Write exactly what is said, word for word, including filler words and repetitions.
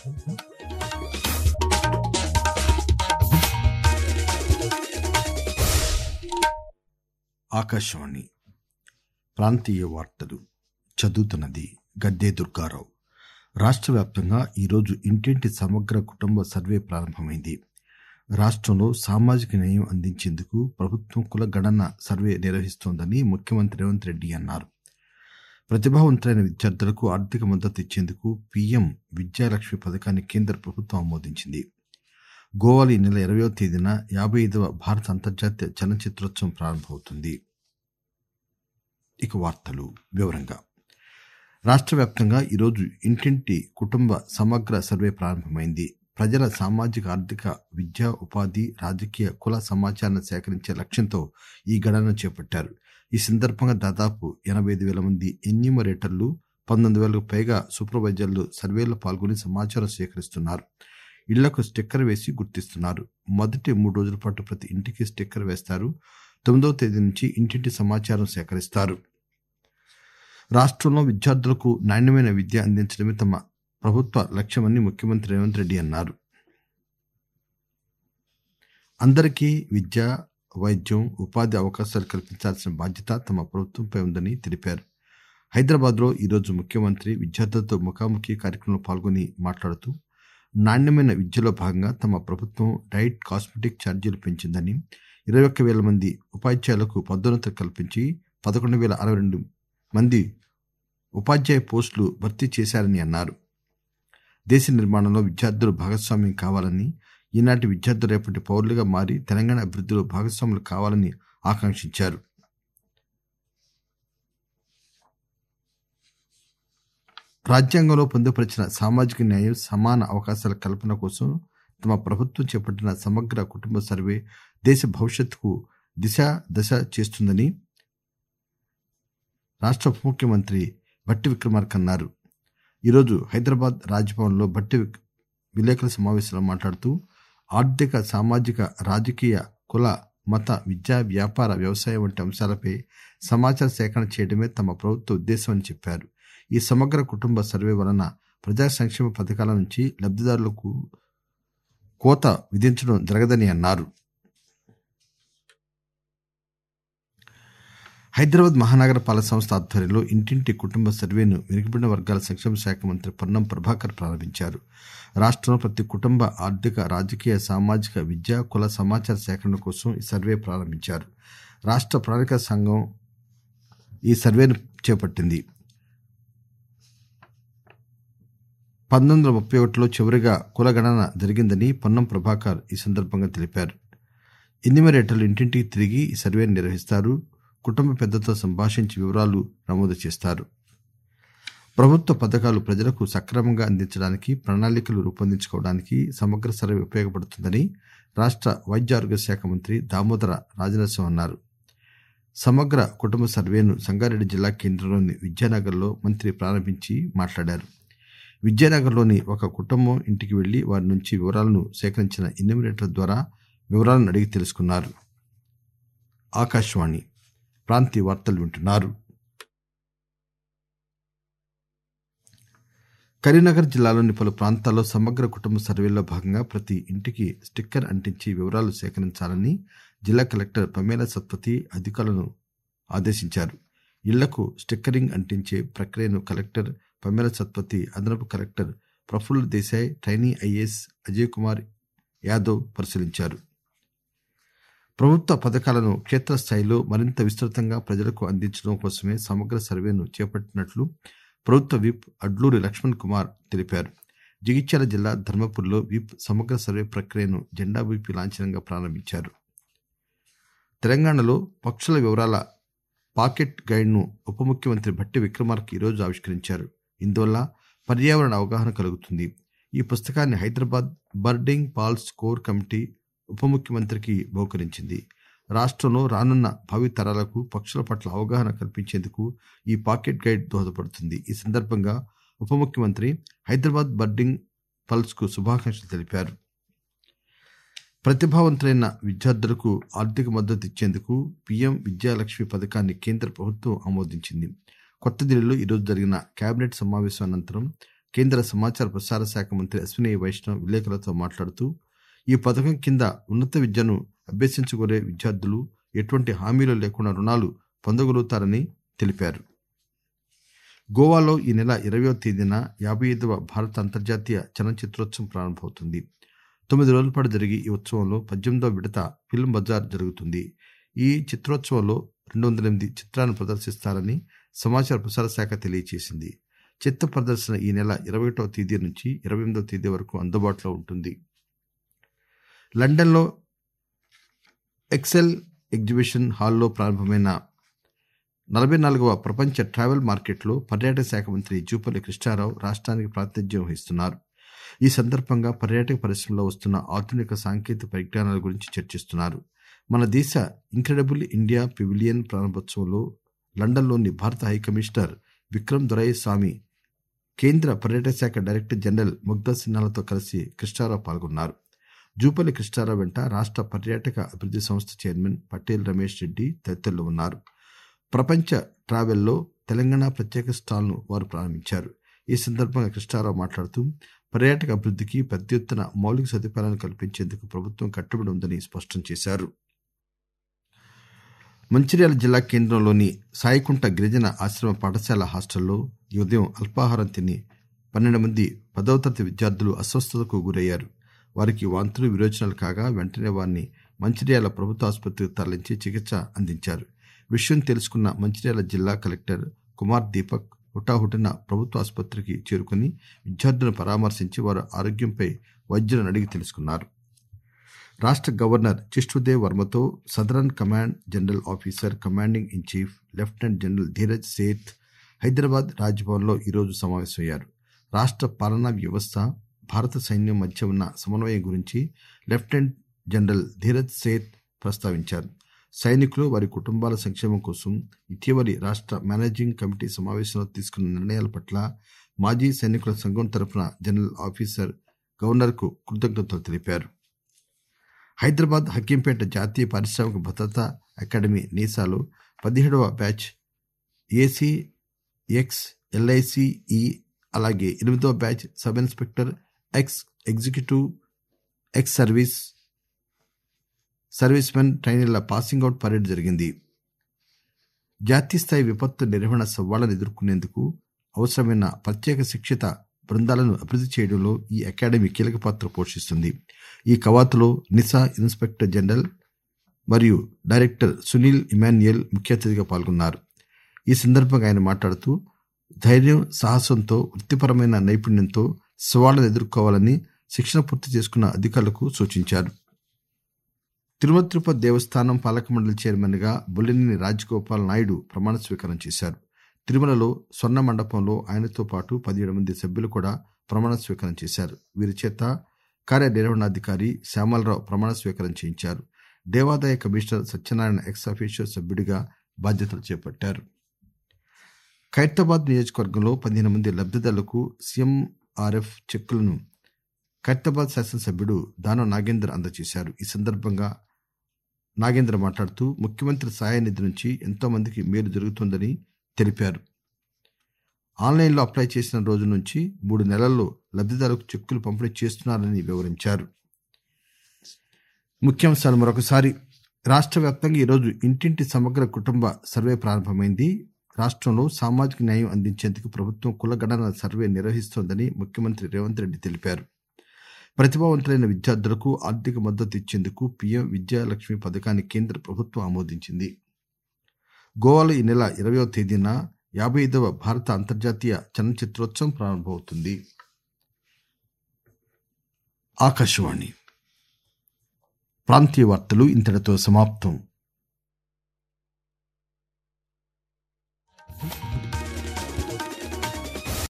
ఆకాశవాణి ప్రాంతీయ వార్తలు చదువుతున్నది గద్దే దుర్గారావు. రాష్ట్ర వ్యాప్తంగా ఈరోజు ఇంటింటి సమగ్ర కుటుంబ సర్వే ప్రారంభమైంది. రాష్ట్రంలో సామాజిక న్యాయం అందించేందుకు ప్రభుత్వం కుల గణన సర్వే నిర్వహిస్తోందని ముఖ్యమంత్రి రేవంత్ రెడ్డి అన్నారు. ప్రతిభావంతులైన విద్యార్థులకు ఆర్థిక మద్దతు ఇచ్చేందుకు పీఎం విద్యాలక్ష్మి పథకాన్ని కేంద్ర ప్రభుత్వం ఆమోదించింది. గోవాలో ఈ నెల ఇరవయో తేదీన యాభై ఐదవ భారత అంతర్జాతీయ చలనచిత్రోత్సవం ప్రారంభమవుతుంది. ఇక వార్తలు వివరంగా రాష్ట్ర వ్యాప్తంగా ఈరోజు ఇంటింటి కుటుంబ సమగ్ర సర్వే ప్రారంభమైంది. ప్రజల సామాజిక, ఆర్థిక, విద్యా, ఉపాధి, రాజకీయ, కుల సమాచారాన్ని సేకరించే లక్ష్యంతో ఈ గణన చేపట్టారు. ఈ సందర్భంగా దాదాపు ఎనభై ఐదు వేల మంది ఎన్యూమరేటర్లు, పంతొమ్మిది వేలకు పైగా సూపర్వైజర్లు సర్వేలో పాల్గొని సమాచారం సేకరిస్తున్నారు. ఇళ్లకు స్టిక్కర్ వేసి గుర్తిస్తున్నారు. మొదటి మూడు రోజుల పాటు ప్రతి ఇంటికి స్టిక్కర్ వేస్తారు. తొమ్మిదవ తేదీ నుంచి ఇంటింటి సమాచారం సేకరిస్తారు. రాష్ట్రంలో విద్యార్థులకు నాణ్యమైన విద్య అందించడమే తమ ప్రభుత్వ లక్ష్యమని ముఖ్యమంత్రి రేవంత్ రెడ్డి అన్నారు. అందరికీ విద్య, వైద్యం, ఉపాధి అవకాశాలు కల్పించాల్సిన బాధ్యత తమ ప్రభుత్వంపై ఉందని తెలిపారు. హైదరాబాద్ లో ఈరోజు ముఖ్యమంత్రి విద్యార్థులతో ముఖాముఖి కార్యక్రమంలో పాల్గొని మాట్లాడుతూ నాణ్యమైన విద్యలో భాగంగా తమ ప్రభుత్వం డైట్, కాస్మెటిక్ ఛార్జీలు పెంచిందని, ఇరవై ఒక్క వేల మంది ఉపాధ్యాయులకు పదోన్నతులు కల్పించి పదకొండు వేల అరవై రెండు మంది ఉపాధ్యాయ పోస్టులు భర్తీ చేశారని అన్నారు. దేశ నిర్మాణంలో విద్యార్థులు భాగస్వామ్యం కావాలని, ఈనాటి విద్యార్థులు రేపటి పౌరులుగా మారి తెలంగాణ అభివృద్ధిలో భాగస్వాములు కావాలని ఆకాంక్షించారు. రాజ్యాంగంలో పొందుపరిచిన సామాజిక న్యాయం, సమాన అవకాశాల కల్పన కోసం తమ ప్రభుత్వం చేపట్టిన సమగ్ర కుటుంబ సర్వే దేశ భవిష్యత్తుకు దిశ దశ చేస్తుందని రాష్ట్ర ఉప ముఖ్యమంత్రి భట్టి విక్రమార్క అన్నారు. ఈరోజు హైదరాబాద్ రాజ్భవన్ లో భట్టి విలేకరుల సమావేశంలో మాట్లాడుతూ ఆర్థిక, సామాజిక, రాజకీయ, కుల, మత, విద్యా, వ్యాపార, వ్యవసాయం వంటి అంశాలపై సమాచార సేకరణ చేయడమే తమ ప్రభుత్వ ఉద్దేశమని చెప్పారు. ఈ సమగ్ర కుటుంబ సర్వే వలన ప్రజా సంక్షేమ పథకాల నుంచి లబ్ధిదారులకు కోత విధించడం జరగదని అన్నారు. హైదరాబాద్ మహానగర పాలక సంస్థ ఆధ్వర్యంలో ఇంటింటి కుటుంబ సర్వేను వెనుకబడిన వర్గాల సంక్షేమ శాఖ మంత్రి పొన్నం ప్రభాకర్ ప్రారంభించారు. రాష్ట్రంలో ప్రతి కుటుంబ ఆర్థిక, రాజకీయ, సామాజిక, విద్యా, కుల సమాచార సేకరణ కోసం ఈ సర్వే ప్రారంభించారు. రాష్ట్ర ప్రణాళిక సంఘం ఈ సర్వేను చేపట్టింది. పంతొమ్మిది వందల ముప్పై ఒకటిలో చివరిగా కుల గణన జరిగిందని పొన్నం ప్రభాకర్ ఈ సందర్భంగా తెలిపారు. ఎన్యూమరేటర్లు ఇంటింటికి తిరిగి ఈ సర్వేను నిర్వహిస్తారు. కుటుంబ పెద్దతో సంభాషించి వివరాలు నమోదు చేస్తారు. ప్రభుత్వ పథకాలు ప్రజలకు సక్రమంగా అందించడానికి ప్రణాళికలు రూపొందించుకోవడానికి సమగ్ర సర్వే ఉపయోగపడుతుందని రాష్ట్ర వైద్య ఆరోగ్య శాఖ మంత్రి దామోదర రాజనరసింహ అన్నారు. సమగ్ర కుటుంబ సర్వేను సంగారెడ్డి జిల్లా కేంద్రంలోని విద్యానగర్లో మంత్రి ప్రారంభించి మాట్లాడారు. విద్యానగర్లోని ఒక కుటుంబం ఇంటికి వెళ్లి వారి నుంచి వివరాలను సేకరించిన ఎన్యూమరేటర్ ద్వారా వివరాలను అడిగి తెలుసుకున్నారు. ఆకాశవాణి ప్రాంతీయ వార్తలు వింటున్నారు. కరీంనగర్ జిల్లాలోని పలు ప్రాంతాల్లో సమగ్ర కుటుంబ సర్వేలో భాగంగా ప్రతి ఇంటికి స్టిక్కర్ అంటించి వివరాలు సేకరించాలని జిల్లా కలెక్టర్ పమేలా సత్పతి అధికారులను ఆదేశించారు. ఇళ్లకు స్టిక్కరింగ్ అంటించే ప్రక్రియను కలెక్టర్ పమేలా సత్పతి, అదనపు collector Praphulla Desai, trainee IAS Ajay Kumar Yadav పరిశీలించారు. ప్రభుత్వ పథకాలను క్షేత్రస్థాయిలో మరింత విస్తృతంగా ప్రజలకు అందించడం కోసమే సమగ్ర సర్వేను చేపట్టినట్లు ప్రభుత్వ విప్ అడ్లూరి లక్ష్మణ్ కుమార్ తెలిపారు. జగిత్యాల జిల్లా ధర్మపురిలో విప్ సమగ్ర సర్వే ప్రక్రియను జెండా ఊపి లాంఛనంగా ప్రారంభించారు. తెలంగాణలో పక్షుల వివరాల పాకెట్ గైడ్ను ఉప ముఖ్యమంత్రి భట్టి విక్రమార్క ఈరోజు ఆవిష్కరించారు. ఇందువల్ల పర్యావరణ అవగాహన కలుగుతుంది. ఈ పుస్తకాన్ని Hyderabad birding pals core committee ఉప ముఖ్యమంత్రికి బహుకరించింది. రాష్ట్రంలో రానున్న భావి తరాలకు పక్షుల పట్ల అవగాహన కల్పించేందుకు ఈ పాకెట్ గైడ్ దోహదపడుతుంది. ఈ సందర్భంగా ఉప ముఖ్యమంత్రి హైదరాబాద్ బర్డింగ్ పల్స్ కు శుభాకాంక్షలు తెలిపారు. ప్రతిభావంతులైన విద్యార్థులకు ఆర్థిక మద్దతు ఇచ్చేందుకు పీఎం విద్యాలక్ష్మి పథకాన్ని కేంద్ర ప్రభుత్వం ఆమోదించింది. కొత్త ఢిల్లీలో ఈరోజు జరిగిన కేబినెట్ సమావేశం అనంతరం కేంద్ర సమాచార ప్రసార శాఖ మంత్రి అశ్విని వైష్ణవ్ విలేకరులతో మాట్లాడుతూ ఈ పథకం కింద ఉన్నత విద్యను అభ్యసించుకునే విద్యార్థులు ఎటువంటి హామీలు లేకుండా రుణాలు పొందగలుగుతారని తెలిపారు. గోవాలో ఈ నెల ఇరవయో తేదీన యాభై ఐదవ భారత అంతర్జాతీయ చలనచిత్రోత్సవం ప్రారంభమవుతుంది. తొమ్మిది రోజుల పాటు జరిగే ఈ ఉత్సవంలో పద్దెనిమిదవ విడత ఫిల్మ్ బజార్ జరుగుతుంది. ఈ చిత్రోత్సవంలో రెండు వందల ఎనిమిది చిత్రాలను ప్రదర్శిస్తారని సమాచార ప్రసార శాఖ తెలియజేసింది. చిత్ర ప్రదర్శన ఈ నెల ఇరవై ఒకటవ తేదీ నుంచి ఇరవై ఎనిమిదవ తేదీ వరకు అందుబాటులో ఉంటుంది. లండన్లో ఎక్సెల్ ఎగ్జిబిషన్ హాల్లో ప్రారంభమైన నలభై నాలుగవ ప్రపంచ ట్రావెల్ మార్కెట్లో పర్యాటక శాఖ మంత్రి జూపల్లి కృష్ణారావు రాష్ట్రానికి ప్రాతినిధ్యం వహిస్తున్నారు. ఈ సందర్భంగా పర్యాటక పరిశ్రమలో వస్తున్న ఆధునిక సాంకేతిక పరిజ్ఞానాల గురించి చర్చిస్తున్నారు. మన దేశ ఇంక్రెడిబుల్ ఇండియా పెవిలియన్ ప్రారంభోత్సవంలో లండన్లోని భారత హైకమిషనర్ విక్రమ్ దొరై స్వామి, కేంద్ర పర్యాటక శాఖ డైరెక్టర్ జనరల్ ముగ్ధా సిన్హాలతో కలిసి కృష్ణారావు పాల్గొన్నారు. జూపల్లి కృష్ణారావు వెంట రాష్ట్ర పర్యాటక అభివృద్ధి సంస్థ చైర్మన్ పటేల్ రమేష్ రెడ్డి తదితరులు ఉన్నారు. ప్రపంచ ట్రావెల్లో తెలంగాణ ప్రత్యేక స్టాల్ను వారు ప్రారంభించారు. ఈ సందర్భంగా కృష్ణారావు మాట్లాడుతూ పర్యాటక అభివృద్ధికి పెద్ద ఎత్తున మౌలిక సదుపాయాలను కల్పించేందుకు ప్రభుత్వం కట్టుబడి ఉందని స్పష్టం చేశారు. మంచిర్యాల జిల్లా కేంద్రంలోని సాయికుంట గిరిజన ఆశ్రమ పాఠశాల హాస్టల్లో ఈ ఉదయం అల్పాహారం తిని పన్నెండు మంది పదవ తరగతి విద్యార్థులు అస్వస్థతకు గురయ్యారు. వారికి వాంతులు విరోచనాలు కాగా వెంటనే వారిని మంచిర్యాల ప్రభుత్వ ఆసుపత్రికి తరలించి చికిత్స అందించారు. విషయం తెలుసుకున్న మంచిర్యాల జిల్లా కలెక్టర్ కుమార్ దీపక్ హుటాహుటిన ప్రభుత్వ ఆసుపత్రికి చేరుకుని విద్యార్థులను పరామర్శించి వారి ఆరోగ్యంపై వైద్యులను అడిగి తెలుసుకున్నారు. రాష్ట్ర గవర్నర్ జిష్ణుదేవ్ వర్మతో southern command general officer commanding in chief lieutenant general Dheeraj Seth Hyderabad రాజ్భవన్లో ఈరోజు సమావేశమయ్యారు. రాష్ట్ర పాలనా వ్యవస్థ, భారత సైన్యం మధ్య ఉన్న సమన్వయం గురించి లెఫ్టినెంట్ జనరల్ ధీరజ్ సేథ్ ప్రస్తావించారు. సైనికులు, వారి కుటుంబాల సంక్షేమం కోసం ఇటీవలి రాష్ట్ర మేనేజింగ్ కమిటీ సమావేశంలో తీసుకున్న నిర్ణయాల పట్ల మాజీ సైనికుల సంఘం తరఫున జనరల్ ఆఫీసర్ గవర్నర్కు కృతజ్ఞతలు తెలిపారు. హైదరాబాద్ హకీంపేట జాతీయ పారిశ్రామిక భద్రతా అకాడమీ నీసాలో పదిహేడవ బ్యాచ్ ఏసీ ఎక్స్ ఎల్ఐసిఈ అలాగే ఎనిమిదవ batch sub inspector ex executive ex service service men ట్రైనీల పాసింగ్ అవుట్ పరేడ్ జరిగింది. జాతీయ స్థాయి విపత్తు నిర్వహణ సవాళ్లను ఎదుర్కొనేందుకు అవసరమైన ప్రత్యేక శిక్షిత బృందాలను అభివృద్ధి చేయడంలో ఈ అకాడమీ కీలక పాత్ర పోషిస్తుంది. ఈ కవాతులో నిసా ఇన్స్పెక్టర్ జనరల్ మరియు డైరెక్టర్ సునీల్ ఇమాన్యుయల్ ముఖ్య అతిథిగా పాల్గొన్నారు. ఈ సందర్భంగా ఆయన మాట్లాడుతూ ధైర్యం, సాహసంతో, వృత్తిపరమైన నైపుణ్యంతో సవాళ్లను ఎదుర్కోవాలని శిక్షణ పూర్తి చేసుకున్న అధికారులకు సూచించారు. తిరుమల తిరుపతి దేవస్థానం పాలక మండలి చైర్మన్ గా బొల్లినేని రాజగోపాల్ నాయుడు ప్రమాణ స్వీకారం చేశారు. తిరుమలలో స్వర్ణ మండపంలో ఆయనతో పాటు పదిహేడు మంది సభ్యులు కూడా ప్రమాణ స్వీకారం చేశారు. వీరి చేత కార్యనిర్వహణాధికారి శ్యామలరావు ప్రమాణ స్వీకారం చేయించారు. దేవాదాయ కమిషనర్ సత్యనారాయణ ఎక్స్ అఫీషియో సభ్యుడిగా బాధ్యతలు చేపట్టారు. ఖైరతాబాద్ నియోజకవర్గంలో పదిహేను మంది లబ్ధిదారులకు సీఎంఆర్ఎఫ్ చెక్కులను ఖైరతాబాద్ శాసనసభ్యుడు దానం నాగేందర్ అందజేశారు. ఈ సందర్భంగా నాగేంద్ర మాట్లాడుతూ ముఖ్యమంత్రి సహాయ నిధి నుంచి ఎంతో మందికి మేలు జరుగుతోందని తెలిపారు. ఆన్లైన్లో అప్లై చేసిన రోజు నుంచి మూడు నెలల్లో లబ్ధిదారులకు చెక్కులు పంపిణీ చేస్తున్నారని వివరించారు. ముఖ్యాంశాలు మరొకసారి. రాష్ట్ర వ్యాప్తంగా ఈరోజు ఇంటింటి సమగ్ర కుటుంబ సర్వే ప్రారంభమైంది. రాష్ట్రంలో సామాజిక న్యాయం అందించేందుకు ప్రభుత్వం కులగణన సర్వే నిర్వహిస్తోందని ముఖ్యమంత్రి రేవంత్ రెడ్డి తెలిపారు. ప్రతిభావంతులైన విద్యార్థులకు ఆర్థిక మద్దతు ఇచ్చేందుకు పీఎం విద్యాలక్ష్మి పథకాన్ని కేంద్ర ప్రభుత్వం ఆమోదించింది. గోవాలో ఈ నెల ఇరవయో తేదీన యాభై ఐదవ భారత అంతర్జాతీయ చలనచిత్రోత్సవం ప్రారంభమవుతుంది. ఆకాశవాణి ప్రాంతీయ వార్తలు ఇంతటితో సమాప్తం.